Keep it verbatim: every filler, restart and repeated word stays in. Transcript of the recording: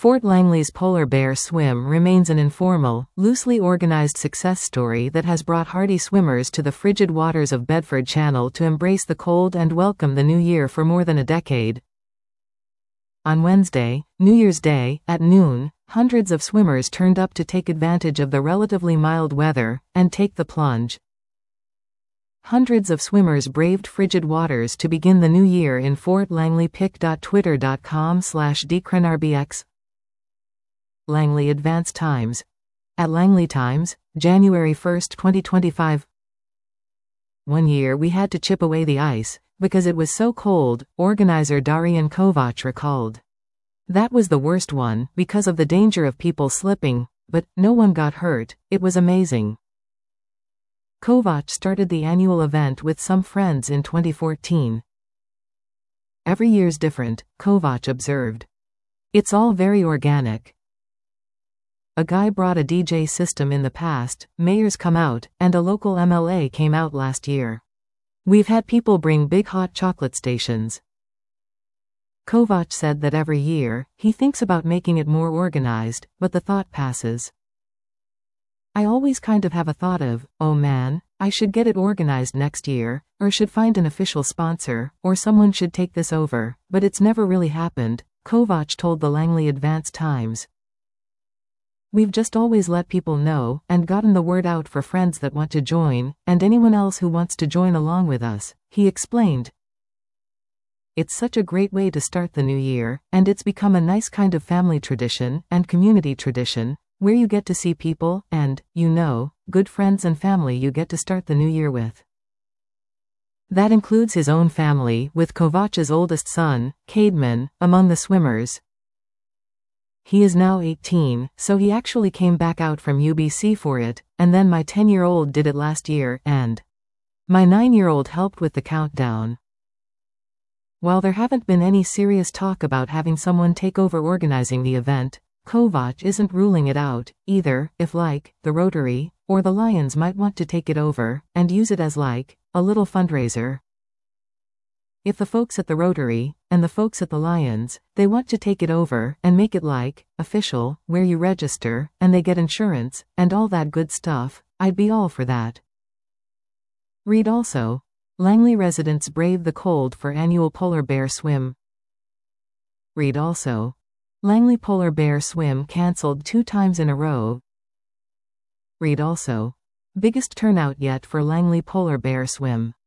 Fort Langley's Polar Bear Swim remains an informal, loosely organized success story that has brought hardy swimmers to the frigid waters of Bedford Channel to embrace the cold and welcome the new year for more than a decade. On Wednesday, New Year's Day, at noon, hundreds of swimmers turned up to take advantage of the relatively mild weather and take the plunge. Hundreds of swimmers braved frigid waters to begin the new year in Fort Langley. pic dot twitter dot com slash dcrenarbx. Langley Advance Times. At Langley Times, January first, twenty twenty-five. One year we had to chip away the ice, because it was so cold, organizer Darian Kovac recalled. That was the worst one, because of the danger of people slipping, but no one got hurt. It was amazing. Kovac started the annual event with some friends in twenty fourteen. Every year's different, Kovac observed. It's all very organic. A guy brought a D J system in the past, mayors come out, and a local M L A came out last year. We've had people bring big hot chocolate stations. Kovac said that every year, he thinks about making it more organized, but the thought passes. I always kind of have a thought of, oh man, I should get it organized next year, or should find an official sponsor, or someone should take this over, but it's never really happened, Kovac told the Langley Advance Times. We've just always let people know, and gotten the word out for friends that want to join, and anyone else who wants to join along with us, he explained. It's such a great way to start the new year, and it's become a nice kind of family tradition, and community tradition, where you get to see people, and, you know, good friends and family you get to start the new year with. That includes his own family, with Kovac's oldest son, Caedmon, among the swimmers. He is now eighteen, so he actually came back out from U B C for it, and then my ten-year-old did it last year, and my nine-year-old helped with the countdown. While there haven't been any serious talk about having someone take over organizing the event, Kovac isn't ruling it out, either, if like, the Rotary, or the Lions might want to take it over, and use it as like, a little fundraiser. If the folks at the Rotary, and the folks at the Lions, they want to take it over, and make it like, official, where you register, and they get insurance, and all that good stuff, I'd be all for that. Read also. Langley residents brave the cold for annual Polar Bear Swim. Read also. Langley Polar Bear Swim cancelled two times in a row. Read also. Biggest turnout yet for Langley Polar Bear Swim.